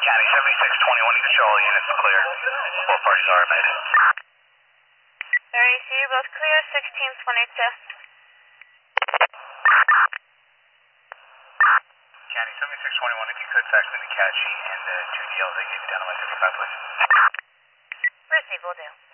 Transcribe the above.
County 7621, you can show all units clear. Both parties are admitted. RAC, both clear, 1622. County 7621, if you could fax me the CAD sheet and the two DLs they gave you down on my 55, please. Received, will do.